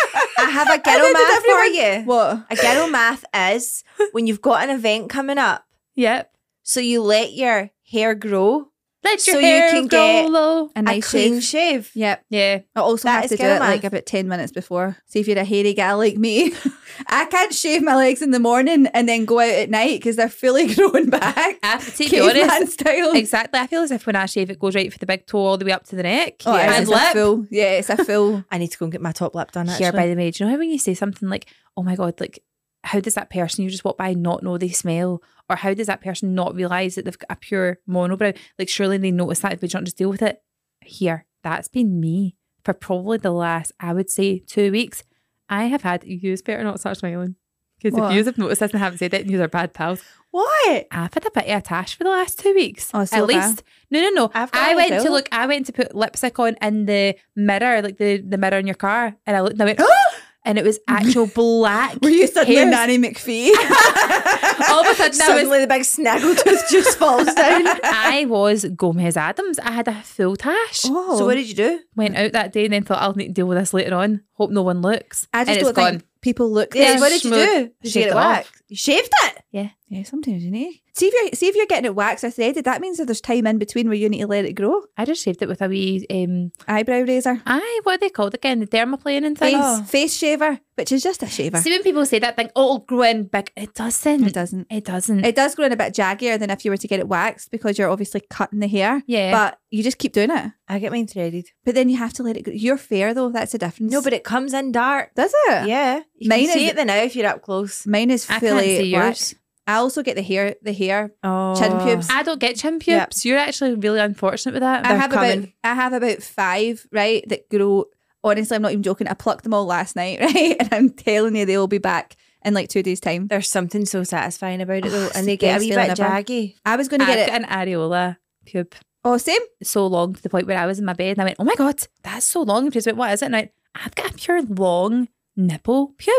I have a And girl then did math for everyone- you. What? A girl math is when you've got an event coming up, Yep. so you let your hair grow Let your So you hair can grow get- low. A a nice clean shave. shave. Yep. Yeah. I also That have is to do girl it like math. about 10 minutes before. See if you're a hairy gal like me. I can't shave my legs in the morning and then go out at night because they're fully growing back. To be Caveman honest, style. exactly. I feel as if when I shave, it goes right for the big toe all the way up to the neck. Oh, Yeah. it is. And It's a lip. full. Yeah, it's a full. I need to go and get my top lip done. Actually, Here, by the way, do you know how when you say something like, oh my God, like, how does that person you just walk by not know they smell? Or how does that person not realise that they've got a pure monobrow? Like, surely they notice that, but you don't just deal with it. Here, that's been me for probably the last, I would say, 2 weeks. I have had, you better not start smiling. Because What? if you have noticed this and haven't said it, you are bad pals. what? I've had a bit of a tash for the last 2 weeks. Oh, so at have I. least. No. I've got I it went as to well. look, I went to put lipstick on in the mirror, like the mirror in your car. And I looked and I went, oh! And it was actual black. Were you suddenly hairs. Nanny McPhee? All of a sudden, Suddenly the big snaggletooth just falls down. I was Gomez Adams. I had a full tash. Oh. So what did you do? Went out that day and then thought I'll need to deal with this later on. Hope no one looks. I And just it's don't gone. think people look Yeah, this. what did you smooth. do? Did you Shaved get it it off. waxed? You shaved it? Yeah, sometimes you need. See if you're getting it waxed or threaded, that means that there's time in between where you need to let it grow. I just shaved it with a wee, Eyebrow razor. what are they called again? The dermaplane and things. Face shaver, which is just a shaver. See when people say that thing, oh, it'll grow in big. It doesn't. It doesn't. It doesn't. It does grow in a bit jaggier than if you were to get it waxed because you're obviously cutting the hair. Yeah. But you just keep doing it. I get mine threaded. But then you have to let it go. You're fair though, that's the difference. No, but it comes in dark. does it? Yeah. You Mine can see is- it then now if you're up close. Mine is I fully can't see black. yours. I also get the hair Oh. chin pubes. I don't get chin Yep. pubes. You're actually really unfortunate with that. I They're have coming. about 5, right, that grow. Honestly, I'm not even joking. I plucked them all last night, right? And I'm telling you, they'll be back in like 2 days' time. There's something so satisfying about it though. It's And the they get a best wee feeling bit ever. jaggy. I was going to I've get it. got an areola pube. Oh, same? So long to the point where I was in my bed and I went, oh my God, that's so long. And she went, what is it? And I went, I've got a pure long nipple pube.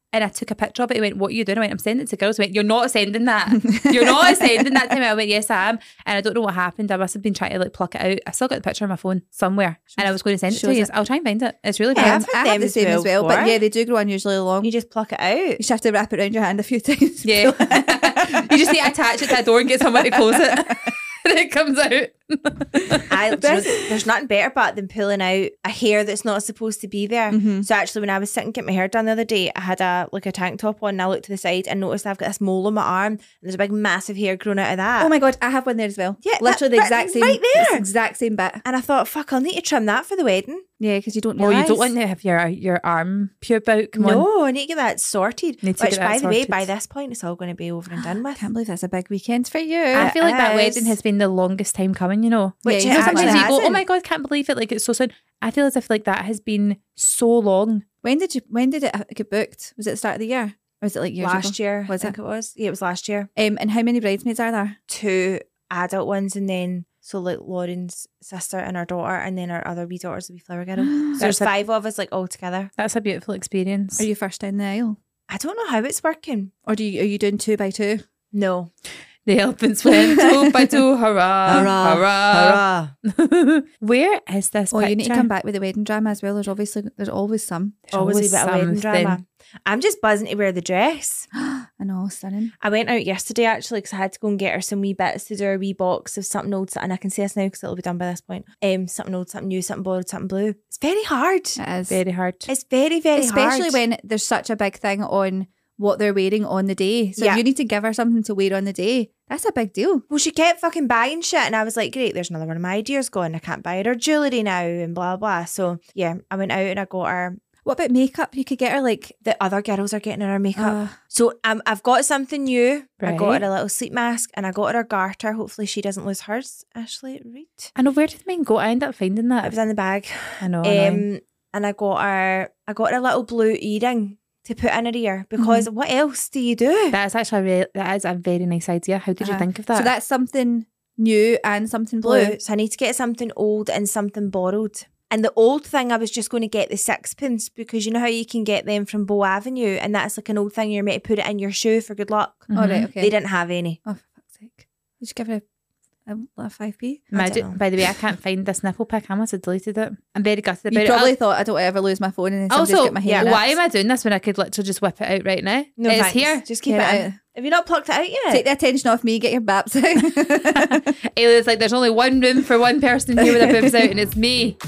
And I took a picture of it. He went, what are you doing? I went, I'm sending it to girls. He went, you're not sending that. You're not sending that to me. I went, yes, I am. And I don't know what happened. I must have been trying to like pluck it out. I still got the picture on my phone somewhere. And I was going to send it to you. I'll try and find it. It's really good. Yeah, I have the same as well. But yeah, they do grow unusually long. You just pluck it out. You just have to wrap it around your hand a few times. Yeah. You just need to attach it to a door and get someone to close it. And it comes out. There's nothing better about than pulling out a hair that's not supposed to be there. So actually, when I was sitting getting my hair done the other day, I had a tank top on and I looked to the side and noticed I've got this mole on my arm and there's a big massive hair growing out of that. Oh my God, I have one there as well. Yeah, literally the exact same. right there. It's the exact same bit. And I thought, fuck, I'll need to trim that for the wedding. Yeah, because you don't Oh, realise. you don't want to have your arm pube out. Come on. No, I need to get that sorted. Need to Which, get that by the way, sorted. by this point, it's all going to be over and done I with. can't believe that's a big weekend for you. I feel like that is. wedding has been the longest time coming, you know. Which Yeah, it you know, actually Sometimes you go, oh hasn't. my God, can't believe it. Like, it's so soon. I feel as if like that has been so long. When did it get booked? Was it the start of the year? Or was it like years Last ago? year, Was I think it was. Yeah, it was last year. And how many bridesmaids are there? 2 adult ones and then so like Lauren's sister and her daughter and then our other wee daughter's a wee flower girl. So there's That's a- 5 of us like all together. That's a beautiful experience. Are you first down the aisle? I don't know how it's working. Or are you doing 2 by 2? No. The elephants went 2 by 2, hurrah, hurrah. Where is this Oh, picture? you need to come back with the wedding drama as well. There's always some. There's Always a bit of wedding something. drama. I'm just buzzing to wear the dress. I know, stunning. I went out yesterday actually because I had to go and get her some wee bits to do her wee box of something old, and I can say this now because it'll be done by this point. Something old, something new, something borrowed, something blue. It's very hard. It is. Very hard. It's very, very Especially hard. when there's such a big thing on what they're wearing on the day. So Yeah. if you need to give her something to wear on the day, that's a big deal. Well, she kept fucking buying shit, and I was like, great, there's another one of my ideas gone. I can't buy her jewellery now, and blah, blah. So, yeah, I went out and I got her. What about makeup? You could get her like... The other girls are getting her makeup. So, I've got something new. I got Right. her a little sleep mask, and I got her a garter. Hopefully, she doesn't lose hers. Ashley, right? I know, where did mine go? I ended up finding It that. was in the bag. I know. annoying. And I got her a little blue earring to put in her ear because what else do you do? That is actually that is a very nice idea. How did you think of that? So that's something new and something blue. So I need to get something old and something borrowed. And the old thing, I was just going to get the sixpence because you know how you can get them from Bow Avenue, and that's like an old thing you're meant to put it in your shoe for good luck. Mhm. All right, okay. They didn't have any. Oh, for fuck's sake. Did you give her a 5p? Imagine, know. by the way, I can't find this nipple pic. I must have deleted it. I'm very gutted You about probably it. thought I don't ever lose my phone and then somebody's Also, got my hair. why am I doing this when I could literally just whip it out right now? No, it's thanks. here. Just keep Get it it in. out. Have you not plucked it out yet? Take the attention off me, get your baps out. It's like there's only one room for one person here with their boobs out, and it's me.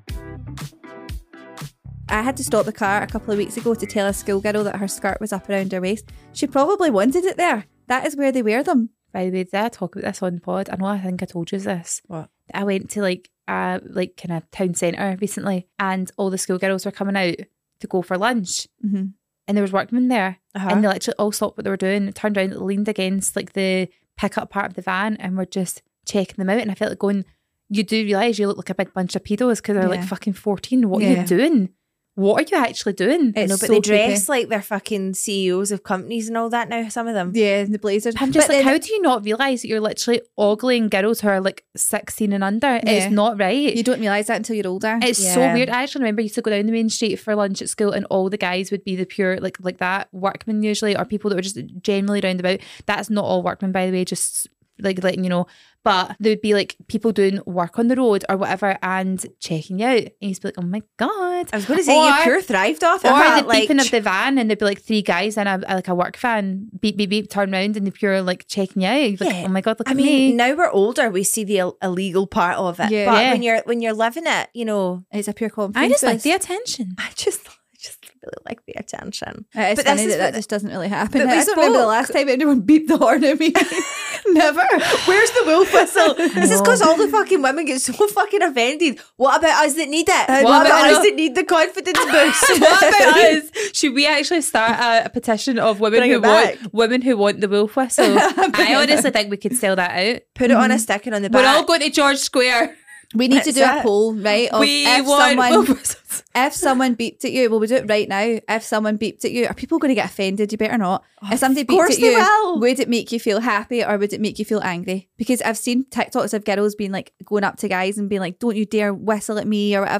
I had to stop the car a couple of weeks ago to tell a schoolgirl that her skirt was up around her waist. She probably wanted it there. That is where they wear them. By the way, did I talk about this on pod? I know, I think I told you this. What? I went to like kind of town centre recently, and all the schoolgirls were coming out to go for lunch, Mm-hmm. and there was workmen there, Uh-huh. and they literally all stopped what they were doing, turned around, leaned against like the pickup part of the van, and were just checking them out. And I felt like going, you do realise you look like a big bunch of pedos because they're like Yeah. fucking 14. What are Yeah. you doing? What are you actually doing? It's No, but so they dress creepy. like they're fucking CEOs of companies and all that now, some of them. Yeah, the blazers. I'm just But like, then how do you not realise that you're literally ogling girls who are like 16 and under? Yeah. It's not right. you don't realise that until you're older. It's so Yeah. weird. I actually remember I used to go down the main street for lunch at school, and all the guys would be the pure like that workmen usually, or people that were just generally round about. That's not all workmen, by the way, just like letting you know. But there would be like people doing work on the road or whatever and checking you out. And you'd be like, oh my God. I was going to say, Or- you pure thrived off Or that. the beeping of the van, and there'd be like 3 guys in a work van, beep, beep, beep, turn round, and the pure like checking you out. You'd be like, Yeah. oh my God, look I at mean, me. now we're older, we see the illegal part of it. Yeah. But Yeah. when you're living it, you know, It's a pure confidence. I just like boost. the attention. I just really like the attention. It is But funny this is that what- just doesn't really happen. But we I don't remember the spoke. last time anyone beeped the horn at me. Never. Where's the wolf whistle? This is because all the fucking women get so fucking offended. What about us that need it? What What about about us us? that need the confidence boost? What about us? Should we actually start a petition of women Bring who it back. women who want the wolf whistle? I honestly think we could sell that out. Put it on a sticker on the back. We're all going to George Square. We need to do That's a it. poll, right? Of We if want wolf someone whistles. if someone beeped at you, well, we do it right now. If someone beeped at you, are people going to get offended? You better not. If somebody beeped course at they you, will. would it make you feel happy or would it make you feel angry? Because I've seen TikToks of girls being like going up to guys and being like, "Don't you dare whistle at me" or whatever.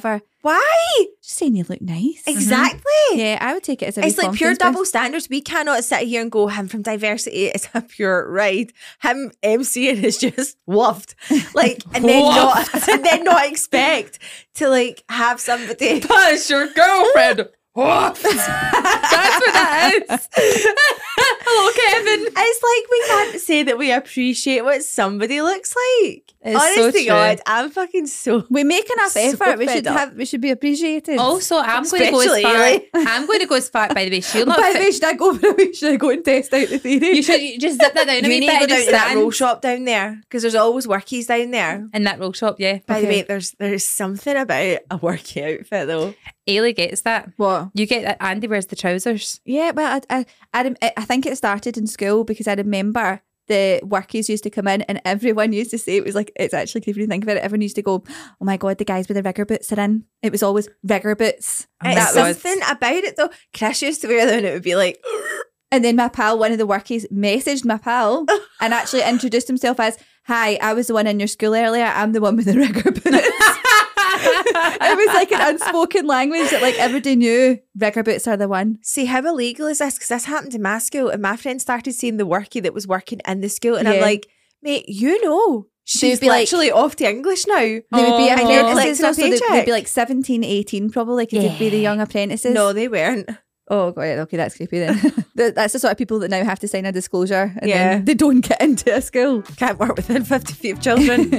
Why? Just saying you look nice. Exactly. Yeah, I would take it as a It's like pure confidence double boost. standards. We cannot sit here and go, him from Diversity is a pure ride. Him MCing is just woofed. Like, and then not expect to like have somebody. That's your girlfriend. That's what that is. Hello, Kevin. It's like we can't say that we appreciate what somebody looks like. It's so Honest to true. God, I'm fucking so. We make enough So effort. We fed should up. we should be appreciated. Also, I'm going to go as Especially far. Ailey. I'm going to go as far. By the way, she'll not. By the fit- way, should I go for a week? Should I go and test out the theory? you should just zip that down a You wee need bit to go and down just to that stand roll shop down there because there's always workies down there. in that roll shop. Yeah, By the Okay. way, there's something about a worky outfit though. Ailey gets that. What? You get that. Andy wears the trousers. Yeah, well, I think it started in school because I remember the workies used to come in and everyone used to say, it was like, it's actually creepy to think about it. Everyone used to go, oh my God, the guys with the rigger boots are in. It was always rigger boots. It's that was- something about it though. Chris used to wear them and it would be like, And then my pal, one of the workies, messaged my pal and actually introduced himself as, hi, I was the one in your school earlier. I'm the one with the rigger boots. It was like an unspoken language that like everybody knew rigger boots are the one. see how illegal is this? Because this happened in my school and my friend started seeing the workie that was working in the school and I'm Yeah. like, mate, you know, she's be like- literally off to English now. They would be Oh. apprentices, Like, also they'd be like 17, 18 probably because they'd be the young apprentices. No, they weren't. Oh, God, okay, that's creepy then. That's the sort of people that now have to sign a disclosure and Yeah. then they don't get into a school. Can't work within 50 feet of children.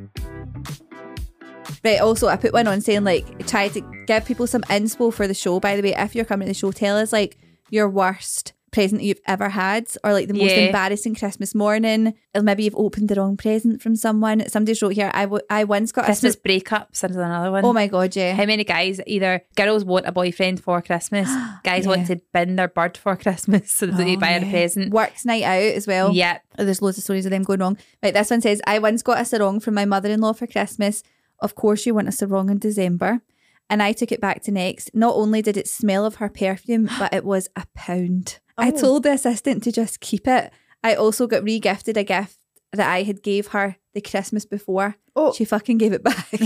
Right, also, I put one on saying, like, try to give people some inspo for the show. By the way, if you're coming to the show, tell us, like, your worst present you've ever had or, like, the most Yeah. embarrassing Christmas morning. Or maybe you've opened the wrong present from someone. Somebody's wrote here, I once got Christmas a... breakups is another one. Oh, my God, yeah. How many guys, either girls want a boyfriend for Christmas, guys want to bin their bird for Christmas so that they buy her a present. Works night out as well. Yep. Oh, there's loads of stories of them going wrong. Right, this one says, I once got a sarong from my mother-in-law for Christmas. Of course, you want a sarong in December. And I took it back to Next. Not only did it smell of her perfume, but it was £1. I told the assistant to just keep it. I also got re-gifted a gift that I had gave her the Christmas before. Oh. She fucking gave it back.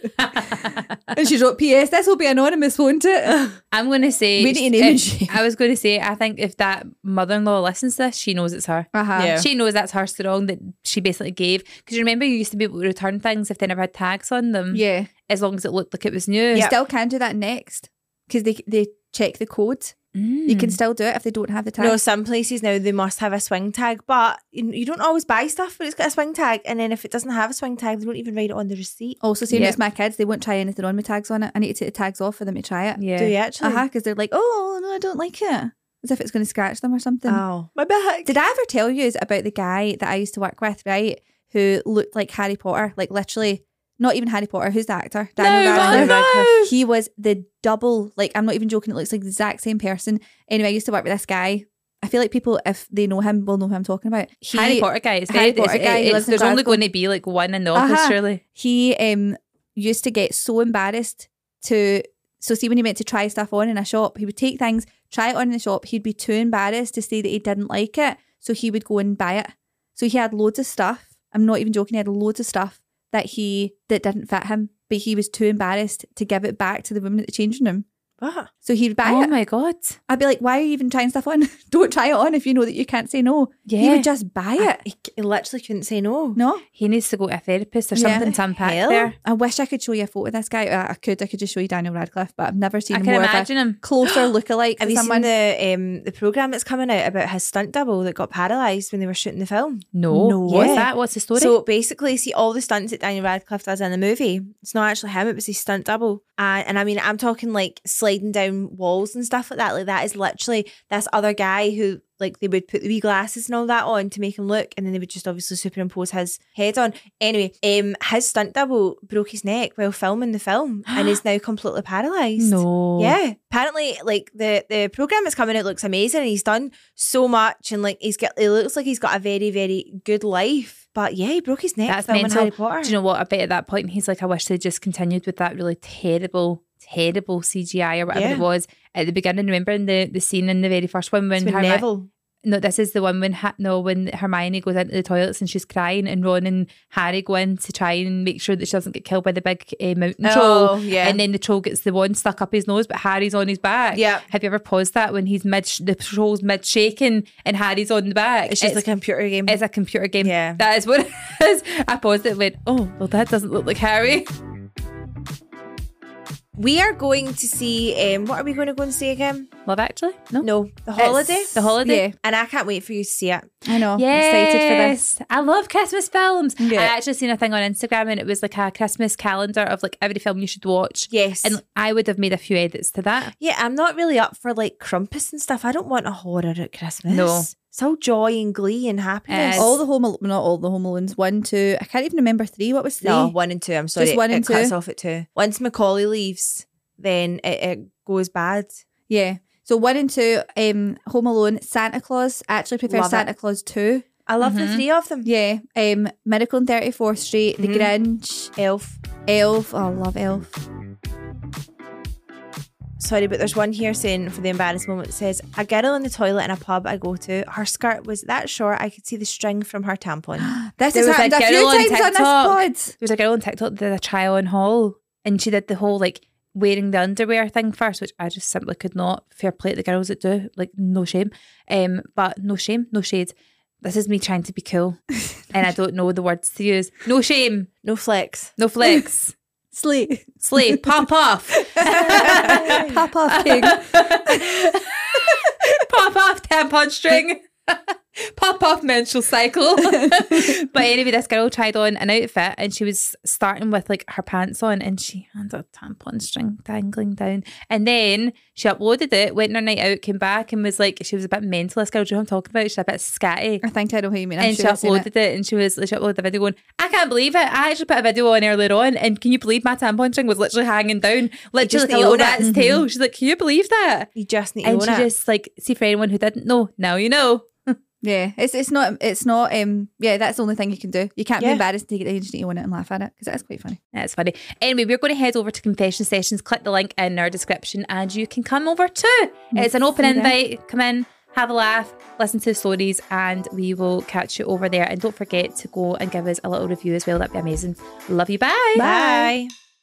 And she wrote, P.S. This will be anonymous, won't it? I'm going to say... We need to name and shame. I was going to say, I think if that mother-in-law listens to this, she knows it's her. Uh-huh. Yeah. She knows that's her sarong that she basically gave. Because remember, you used to be able to return things if they never had tags on them. Yeah. As long as it looked like it was new. You still can do that Next because they check the code. You can still do it if they don't have the tag. No, some places now they must have a swing tag, but you don't always buy stuff but it's got a swing tag, and then if it doesn't have a swing tag, they don't even write it on the receipt. Also, same Yep. as my kids, they won't try anything on with tags on it. I need to take the tags off for them to try it. Yeah. Do you actually? Because they're like, oh, no, I don't like it. As if it's going to scratch them or something. Oh, my back. Did I ever tell you about the guy that I used to work with, right, who looked like Harry Potter, like literally, not even Harry Potter, who's the actor? Daniel Radcliffe. no. He was the double, like, I'm not even joking, it looks like the exact same person. Anyway, I used to work with this guy. I feel like people, if they know him, will know who I'm talking about. Harry Potter guy. It's Harry very, Potter guy, he lives in there's only Glasgow. going to be like one in the office, Uh-huh. surely. He used to get so embarrassed to, so see when he went to try stuff on in a shop, he would take things, try it on in the shop, he'd be too embarrassed to say that he didn't like it, so he would go and buy it. So he had loads of stuff, I'm not even joking, he had loads of stuff that didn't fit him, but he was too embarrassed to give it back to the woman at the changing room. What? So he'd buy Oh it. my God. I'd be like, why are you even trying stuff on? Don't try it on if you know that you can't say no. He Yeah. would just buy it. He literally couldn't say no. No? He needs to go to a therapist or Yeah. something to unpack Hell? there. I wish I could show you a photo of this guy. I could just show you Daniel Radcliffe, but I've never seen I him can more imagine of a him. closer lookalike Have to you someone. seen the programme that's coming out about his stunt double that got paralysed when they were shooting the film? No. No. What's Yeah. that? What's the story? So basically, see all the stunts that Daniel Radcliffe does in the movie, it's not actually him, it was his stunt double. And I mean, I'm talking like sliding down walls and stuff like that. Like that is literally this other guy who, like, they would put the wee glasses and all that on to make him look, and then they would just obviously superimpose his head on. Anyway, his stunt double broke his neck while filming the film and is now completely paralysed. No. Yeah. Apparently, like the programme that's coming out looks amazing and he's done so much and like it looks like he's got a very, very good life. But yeah, he broke his neck That's filming mental. Harry Potter. Do you know what? I bet at that point he's like, I wish they just continued with that really terrible CGI or whatever Yeah. it was at the beginning. Remember in the scene in the very first one It's when with Neville. No, this is the one when when Hermione goes into the toilets and she's crying, and Ron and Harry go in to try and make sure that she doesn't get killed by the big mountain troll. Yeah. And then the troll gets the wand stuck up his nose, but Harry's on his back. Yeah. Have you ever paused that when he's the troll's mid shaking and Harry's on the back? It's just a computer game. It's a computer game. Yeah. That is what it is. I paused it and went, oh, well, that doesn't look like Harry. We are going to see, what are we going to go and see again? Love Actually? No, The Holiday. The Holiday? Yeah. And I can't wait for you to see it. I know. Yes. I'm excited for this. I love Christmas films. Yeah. I actually seen a thing on Instagram and it was like a Christmas calendar of like every film you should watch. Yes. And I would have made a few edits to that. Yeah, I'm not really up for like Krampus and stuff. I don't want a horror at Christmas. No. It's all joy and glee and happiness. Not all the Home Alones. 1, 2. I can't even remember 3. What was 3? No, 1 and 2. I'm sorry. Just 1 and it cuts 2? off at 2. Once Macaulay leaves, then it goes bad. Yeah. So 1 and 2, Home Alone, Santa Claus. I actually prefer Love Santa it. Claus 2. I love the 3 of them. Yeah. Miracle on 34th Street, The Grinch, Elf. Elf. Oh, I love Elf. Sorry, but there's one here saying for the embarrassed moment, it says, a girl in the toilet in a pub I go to, her skirt was that short I could see the string from her tampon. This There has was a happened a girl few on times on TikTok. this pod. There was a girl on TikTok that did a try on haul and she did the whole like wearing the underwear thing first, which I just simply could not. Fair play to the girls that do, like no shame. But no shame, no shade. This is me trying to be cool and I don't know the words to use. No shame, No flex. no flex. Slay. Slay, pop off. Pop off, king. Pop off tampon string. Pop off menstrual cycle. But anyway, this girl tried on an outfit and she was starting with like her pants on and she had a tampon string dangling down. And then she uploaded it, went on her night out, came back and was like, she was a bit mental. This girl, do you know what I'm talking about? She's a bit scatty. I think I know who you mean. I'm And sure I've she seen uploaded it and she uploaded the video going, I can't believe it. I actually put a video on earlier on and can you believe my tampon string was literally hanging down, literally just like a little own it. rat's tail. She's like, can you believe that? You just need to And own she it. just like, see, for anyone who didn't know, now you know. Yeah, it's not yeah, that's the only thing you can do. You can't be Yeah. embarrassed to take it, you just need to own it and laugh at it because it is quite funny. That's funny. Anyway, we're going to head over to Confession Sessions. Click the link in our description and you can come over too. It's an open see that. invite. Come in, have a laugh, listen to the stories, and we will catch you over there. And don't forget to go and give us a little review as well. That'd be amazing. Love you. Bye. Bye.